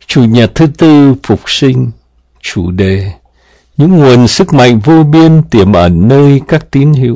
Chủ nhật thứ tư phục sinh. Chủ đề: những nguồn sức mạnh vô biên tiềm ẩn nơi các tín hữu.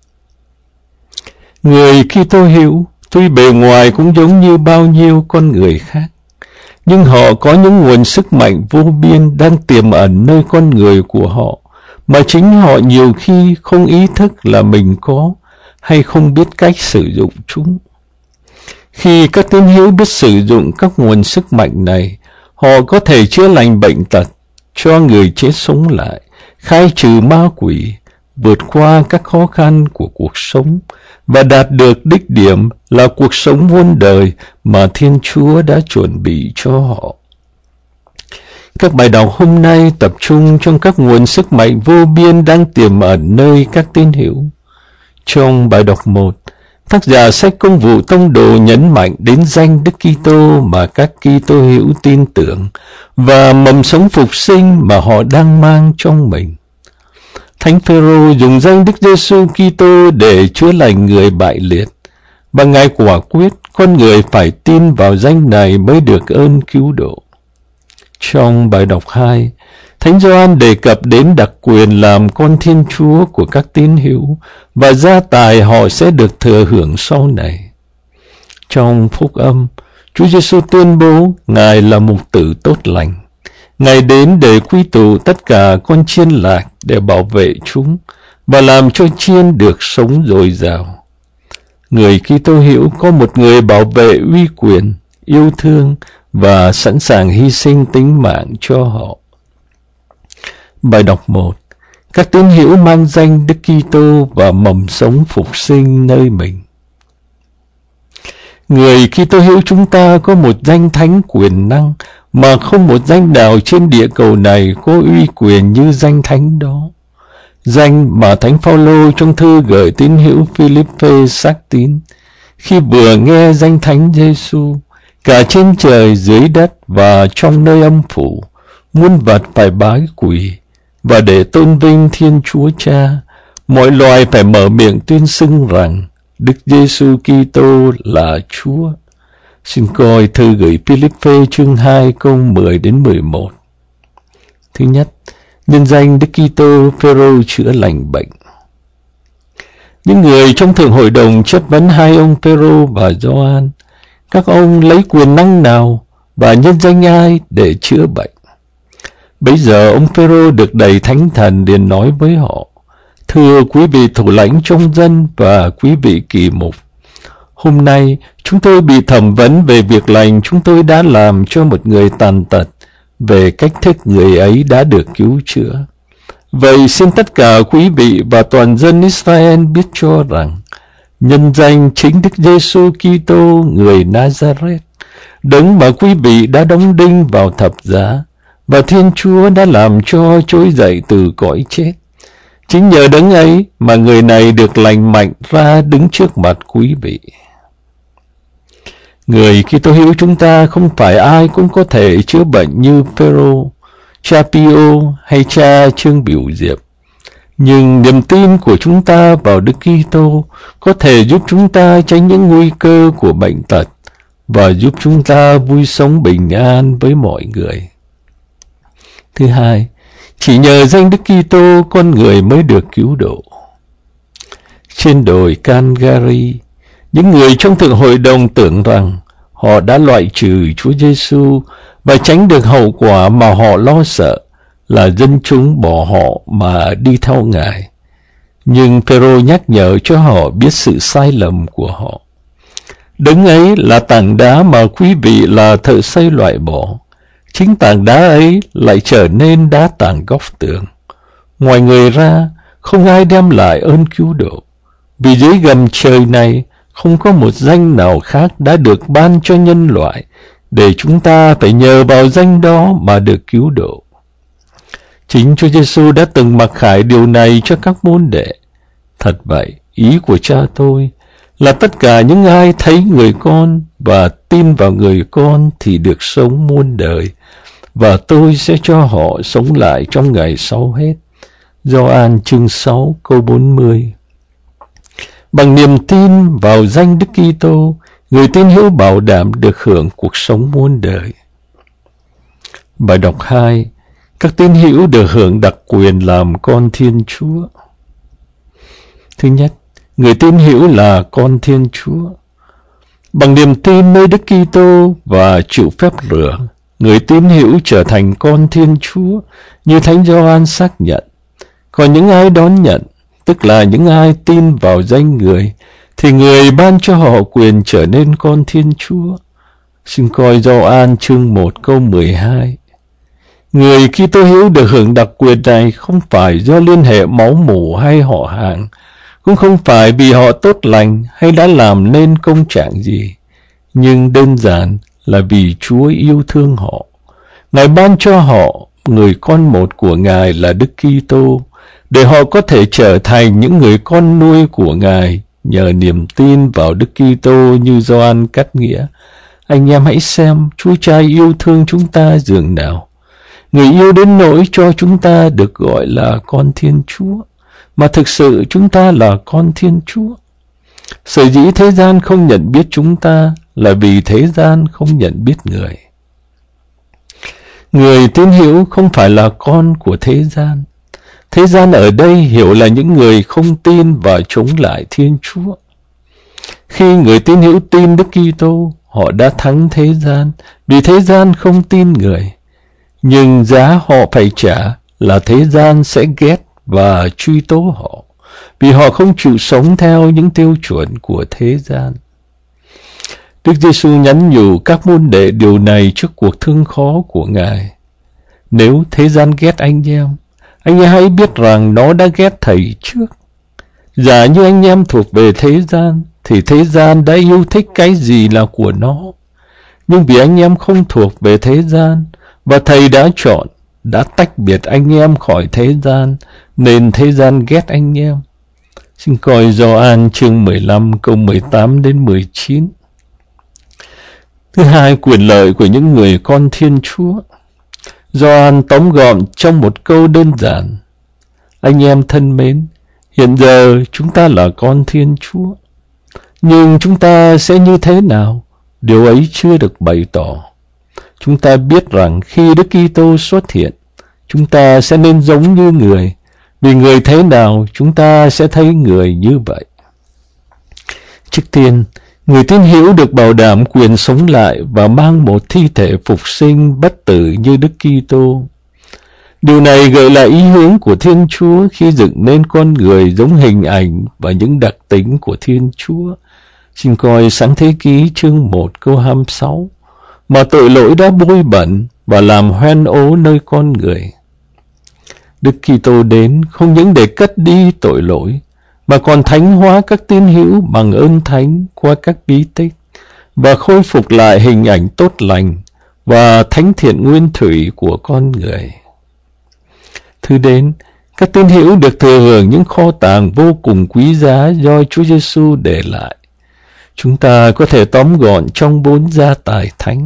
Người Kitô hữu tuy bề ngoài cũng giống như bao nhiêu con người khác, nhưng họ có những nguồn sức mạnh vô biên đang tiềm ẩn nơi con người của họ, mà chính họ nhiều khi không ý thức là mình có hay không biết cách sử dụng chúng. Khi các tín hữu biết sử dụng các nguồn sức mạnh này, họ có thể chữa lành bệnh tật, cho người chết sống lại, khai trừ ma quỷ, vượt qua các khó khăn của cuộc sống và đạt được đích điểm là cuộc sống muôn đời mà Thiên Chúa đã chuẩn bị cho họ. Các bài đọc hôm nay tập trung trong các nguồn sức mạnh vô biên đang tiềm ẩn nơi các tín hữu. Trong bài đọc 1, tác giả sách Công vụ Tông đồ nhấn mạnh đến danh Đức Kitô mà các Kitô hữu tin tưởng và mầm sống phục sinh mà họ đang mang trong mình. Thánh Phêrô dùng danh Đức Giêsu Kitô để chữa lành người bại liệt, và Ngài quả quyết con người phải tin vào danh này mới được ơn cứu độ. Trong bài đọc 2, Thánh Gioan đề cập đến đặc quyền làm con Thiên Chúa của các tín hữu và gia tài họ sẽ được thừa hưởng sau này. Trong Phúc âm, Chúa Giêsu tuyên bố Ngài là mục tử tốt lành. Ngài đến để quy tụ tất cả con chiên lạc để bảo vệ chúng và làm cho chiên được sống dồi dào. Người Kitô hữu có một người bảo vệ uy quyền, yêu thương và sẵn sàng hy sinh tính mạng cho họ. Bài đọc 1, các tín hữu mang danh Đức Kitô và mầm sống phục sinh nơi mình. Người Kitô hữu chúng ta có một danh thánh quyền năng mà không một danh nào trên địa cầu này có uy quyền như danh thánh đó. Danh mà Thánh Phaolô trong thư gửi tín hữu Philippe xác tín, khi vừa nghe danh Thánh Giêsu, cả trên trời dưới đất và trong nơi âm phủ, muôn vật phải bái quỳ, và để tôn vinh Thiên Chúa Cha, mọi loài phải mở miệng tuyên xưng rằng Đức Giêsu Kitô là Chúa. Xin coi thư gửi Philippe chương 2 câu 10 đến 11. Thứ nhất, nhân danh Đức Kitô, Phêrô chữa lành bệnh. Những người trong Thượng Hội đồng chất vấn hai ông Phêrô và Gioan, các ông lấy quyền năng nào và nhân danh ai để chữa bệnh? Bấy giờ ông Phêrô được đầy Thánh Thần liền nói với họ: thưa quý vị thủ lãnh trong dân và quý vị kỳ mục, hôm nay chúng tôi bị thẩm vấn về việc lành chúng tôi đã làm cho một người tàn tật, về cách thức người ấy đã được cứu chữa. Vậy xin tất cả quý vị và toàn dân Israel biết cho rằng, nhân danh chính Đức Giêsu Kitô người Nazareth, đấng mà quý vị đã đóng đinh vào thập giá, và Thiên Chúa đã làm cho trỗi dậy từ cõi chết. Chính nhờ đấng ấy mà người này được lành mạnh ra đứng trước mặt quý vị. Người Kitô hữu chúng ta không phải ai cũng có thể chữa bệnh như Phêrô, cha Pio hay cha Trương Biểu Diệp. Nhưng niềm tin của chúng ta vào Đức Kitô có thể giúp chúng ta tránh những nguy cơ của bệnh tật và giúp chúng ta vui sống bình an với mọi người. Thứ hai, chỉ nhờ danh Đức Kitô con người mới được cứu độ. Trên đồi Calvary, những người trong Thượng Hội đồng tưởng rằng họ đã loại trừ Chúa Giêsu và tránh được hậu quả mà họ lo sợ là dân chúng bỏ họ mà đi theo Ngài. Nhưng Phêrô nhắc nhở cho họ biết sự sai lầm của họ. Đấng ấy là tảng đá mà quý vị là thợ xây loại bỏ. Chính tảng đá ấy lại trở nên đá tảng góc tường. Ngoài người ra, không ai đem lại ơn cứu độ, vì dưới gầm trời này không có một danh nào khác đã được ban cho nhân loại, để chúng ta phải nhờ vào danh đó mà được cứu độ. Chính Chúa Giêsu đã từng mặc khải điều này cho các môn đệ. Thật vậy, ý của Cha tôi là tất cả những ai thấy người con và tin vào người con thì được sống muôn đời, và tôi sẽ cho họ sống lại trong ngày sau hết. Gioan chương 6 câu 40. Bằng niềm tin vào danh Đức Kitô, người tín hữu bảo đảm được hưởng cuộc sống muôn đời. Bài đọc 2. Các tín hữu được hưởng đặc quyền làm con Thiên Chúa. Thứ nhất, người tín hữu là con Thiên Chúa. Bằng niềm tin nơi Đức Kitô và chịu phép rửa, người tín hữu trở thành con Thiên Chúa như Thánh Gioan xác nhận. Còn những ai đón nhận, tức là những ai tin vào danh Người, thì Người ban cho họ quyền trở nên con Thiên Chúa. Xin coi Gioan chương 1 câu 12. Người Kitô hữu được hưởng đặc quyền này không phải do liên hệ máu mủ hay họ hàng, cũng không phải vì họ tốt lành hay đã làm nên công trạng gì, nhưng đơn giản là vì Chúa yêu thương họ. Ngài ban cho họ người con một của Ngài là Đức Kitô, để họ có thể trở thành những người con nuôi của Ngài nhờ niềm tin vào Đức Kitô như Gioan cắt nghĩa. Anh em hãy xem Chúa Cha yêu thương chúng ta dường nào. Người yêu đến nỗi cho chúng ta được gọi là con Thiên Chúa, mà thực sự chúng ta là con Thiên Chúa. Sở dĩ thế gian không nhận biết chúng ta là vì thế gian không nhận biết Người. Người tín hữu không phải là con của thế gian. Thế gian ở đây hiểu là những người không tin và chống lại Thiên Chúa. Khi người tín hữu tin Đức Kitô, họ đã thắng thế gian, vì thế gian không tin Người. Nhưng giá họ phải trả là thế gian sẽ ghét và truy tố họ, vì họ không chịu sống theo những tiêu chuẩn của thế gian. Đức Giêsu nhắn nhủ các môn đệ điều này trước cuộc thương khó của Ngài. Nếu thế gian ghét anh em hãy biết rằng nó đã ghét Thầy trước. Giả như anh em thuộc về thế gian, thì thế gian đã yêu thích cái gì là của nó. Nhưng vì anh em không thuộc về thế gian, và Thầy đã chọn, đã tách biệt anh em khỏi thế gian, nên thế gian ghét anh em. Xin coi Gioan chương 15 câu 18 đến 19. Thứ hai, quyền lợi của những người con Thiên Chúa. Gioan tóm gọn trong một câu đơn giản. Anh em thân mến, hiện giờ chúng ta là con Thiên Chúa. Nhưng chúng ta sẽ như thế nào? Điều ấy chưa được bày tỏ. Chúng ta biết rằng khi Đức Kitô xuất hiện, chúng ta sẽ nên giống như Người, vì Người thế nào chúng ta sẽ thấy Người như vậy. Trước tiên, người tín hữu được bảo đảm quyền sống lại và mang một thi thể phục sinh bất tử như Đức Kitô. Điều này gợi lại ý hướng của Thiên Chúa khi dựng nên con người giống hình ảnh và những đặc tính của Thiên Chúa. Xin coi Sáng Thế Ký chương 1 câu 26. Mà tội lỗi đã bôi bẩn và làm hoen ố nơi con người. Đức Kitô đến không những để cất đi tội lỗi, mà còn thánh hóa các tín hữu bằng ơn thánh qua các bí tích, và khôi phục lại hình ảnh tốt lành và thánh thiện nguyên thủy của con người. Thứ đến, các tín hữu được thừa hưởng những kho tàng vô cùng quý giá do Chúa Giêsu để lại. Chúng ta có thể tóm gọn trong 4 gia tài thánh.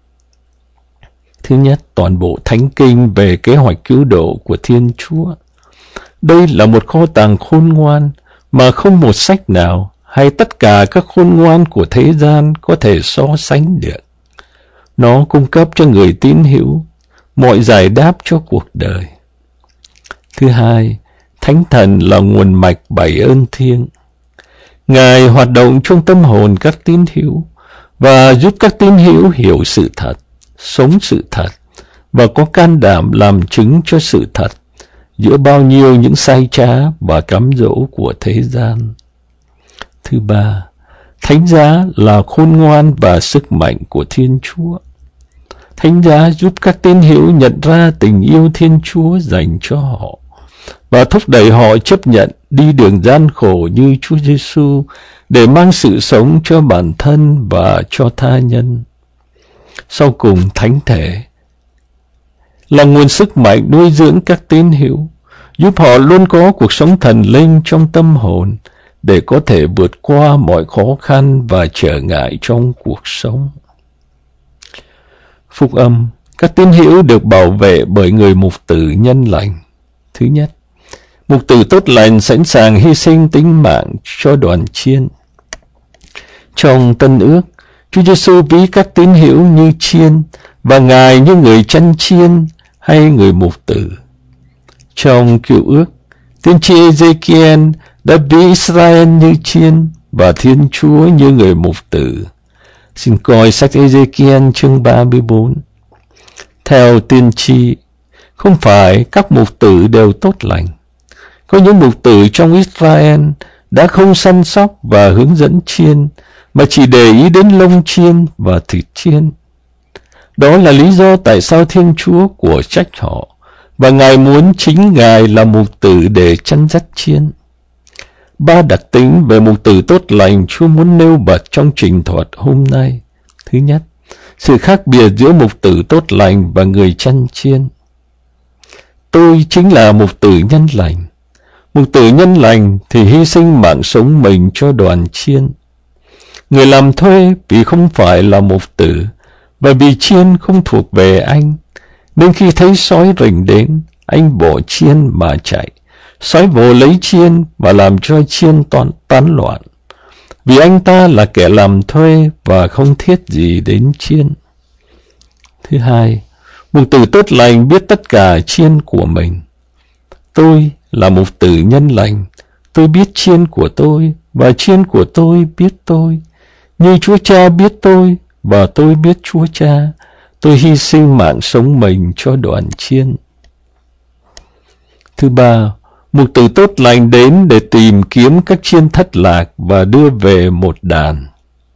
Thứ nhất, toàn bộ Thánh Kinh về kế hoạch cứu độ của Thiên Chúa. Đây là một kho tàng khôn ngoan mà không một sách nào hay tất cả các khôn ngoan của thế gian có thể so sánh được. Nó cung cấp cho người tín hữu mọi giải đáp cho cuộc đời. Thứ hai, Thánh Thần là nguồn mạch bảy ơn thiêng. Ngài hoạt động trong tâm hồn các tín hữu và giúp các tín hữu hiểu sự thật, sống sự thật và có can đảm làm chứng cho sự thật giữa bao nhiêu những sai trá và cám dỗ của thế gian. Thứ ba, Thánh giá là khôn ngoan và sức mạnh của Thiên Chúa. Thánh giá giúp các tín hữu nhận ra tình yêu Thiên Chúa dành cho họ và thúc đẩy họ chấp nhận đi đường gian khổ như Chúa Giêsu để mang sự sống cho bản thân và cho tha nhân. Sau cùng, Thánh thể là nguồn sức mạnh nuôi dưỡng các tín hữu, giúp họ luôn có cuộc sống thần linh trong tâm hồn để có thể vượt qua mọi khó khăn và trở ngại trong cuộc sống. Phúc âm, các tín hữu được bảo vệ bởi người mục tử nhân lành. Thứ nhất, mục tử tốt lành sẵn sàng hy sinh tính mạng cho đoàn chiên. Trong Tân Ước, Chúa Giêsu ví các tín hữu như chiên và Ngài như người chăn chiên hay người mục tử. Trong Cựu Ước, tiên tri Ê-dê-ki-en đã ví Israel như chiên và Thiên Chúa như người mục tử. Xin coi sách Ê-dê-ki-en chương 34. Theo tiên tri, không phải các mục tử đều tốt lành. Có những mục tử trong Israel đã không săn sóc và hướng dẫn chiên, mà chỉ để ý đến lông chiên và thịt chiên. Đó là lý do tại sao Thiên Chúa của trách họ, và Ngài muốn chính Ngài là mục tử để chăn dắt chiên. 3 đặc tính về mục tử tốt lành Chúa muốn nêu bật trong trình thuật hôm nay. Thứ nhất, sự khác biệt giữa mục tử tốt lành và người chăn chiên. Tôi chính là mục tử nhân lành. Mục tử nhân lành thì hy sinh mạng sống mình cho đoàn chiên. Người làm thuê vì không phải là mục tử, và vì chiên không thuộc về anh, nên khi thấy sói rình đến, anh bỏ chiên mà chạy. Sói vồ lấy chiên và làm cho chiên tán loạn, vì anh ta là kẻ làm thuê và không thiết gì đến chiên. Thứ hai, mục tử tốt lành biết tất cả chiên của mình. Tôi là mục tử nhân lành. Tôi biết chiên của tôi, và chiên của tôi biết tôi. Như Chúa Cha biết tôi, và tôi biết Chúa Cha. Tôi hy sinh mạng sống mình cho đoàn chiên. Thứ ba, mục tử tốt lành đến để tìm kiếm các chiên thất lạc và đưa về một đàn.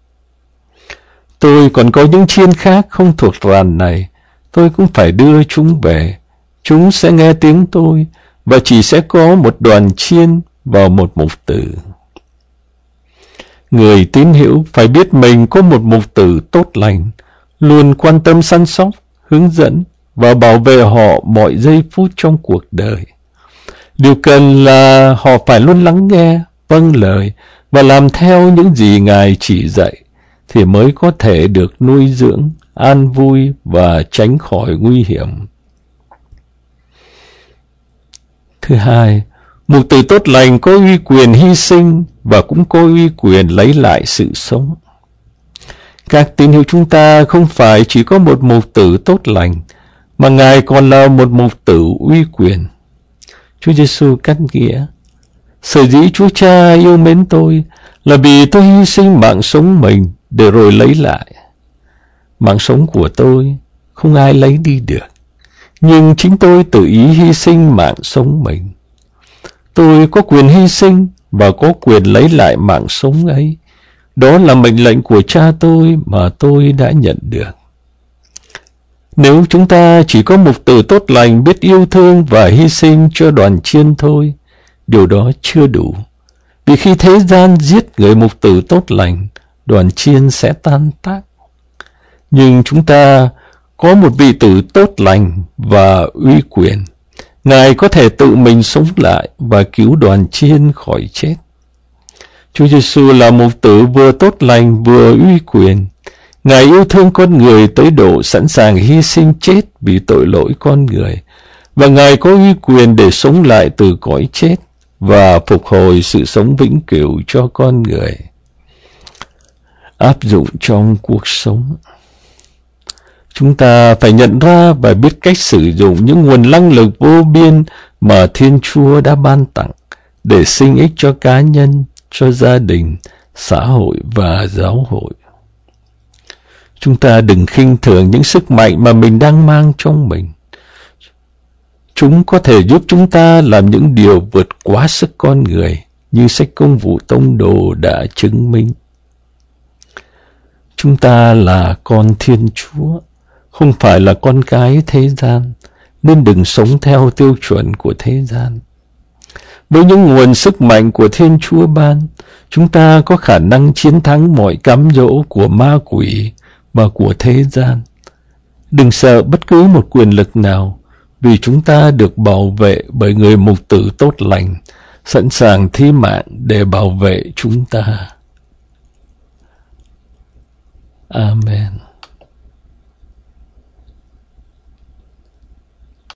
Tôi còn có những chiên khác không thuộc đàn này. Tôi cũng phải đưa chúng về. Chúng sẽ nghe tiếng tôi, và chỉ sẽ có một đoàn chiên và một mục tử. Người tín hữu phải biết mình có một mục tử tốt lành, luôn quan tâm săn sóc, hướng dẫn và bảo vệ họ mọi giây phút trong cuộc đời. Điều cần là họ phải luôn lắng nghe, vâng lời và làm theo những gì Ngài chỉ dạy, thì mới có thể được nuôi dưỡng, an vui và tránh khỏi nguy hiểm. Thứ hai, mục tử tốt lành có uy quyền hy sinh và cũng có uy quyền lấy lại sự sống. Các tín hữu chúng ta không phải chỉ có một mục tử tốt lành, mà Ngài còn là một mục tử uy quyền. Chúa Giêsu cắt nghĩa: sở dĩ Chúa Cha yêu mến tôi là vì tôi hy sinh mạng sống mình để rồi lấy lại. Mạng sống của tôi không ai lấy đi được, nhưng chính tôi tự ý hy sinh mạng sống mình. Tôi có quyền hy sinh và có quyền lấy lại mạng sống ấy. Đó là mệnh lệnh của Cha tôi mà tôi đã nhận được. Nếu chúng ta chỉ có mục tử tốt lành biết yêu thương và hy sinh cho đoàn chiên thôi, điều đó chưa đủ. Vì khi thế gian giết người mục tử tốt lành, đoàn chiên sẽ tan tác. Nhưng chúng ta có một vị tử tốt lành và uy quyền. Ngài có thể tự mình sống lại và cứu đoàn chiên khỏi chết. Chúa Giêsu là mục tử vừa tốt lành vừa uy quyền. Ngài yêu thương con người tới độ sẵn sàng hy sinh chết vì tội lỗi con người, và Ngài có uy quyền để sống lại từ cõi chết và phục hồi sự sống vĩnh cửu cho con người. Áp dụng trong cuộc sống. Chúng ta phải nhận ra và biết cách sử dụng những nguồn năng lực vô biên mà Thiên Chúa đã ban tặng để sinh ích cho cá nhân, cho gia đình, xã hội và giáo hội. Chúng ta đừng khinh thường những sức mạnh mà mình đang mang trong mình. Chúng có thể giúp chúng ta làm những điều vượt quá sức con người, như sách Công vụ Tông Đồ đã chứng minh. Chúng ta là con Thiên Chúa, không phải là con cái thế gian, nên đừng sống theo tiêu chuẩn của thế gian. Với những nguồn sức mạnh của Thiên Chúa ban, chúng ta có khả năng chiến thắng mọi cám dỗ của ma quỷ và của thế gian. Đừng sợ bất cứ một quyền lực nào, vì chúng ta được bảo vệ bởi người mục tử tốt lành, sẵn sàng thí mạng để bảo vệ chúng ta. Amen.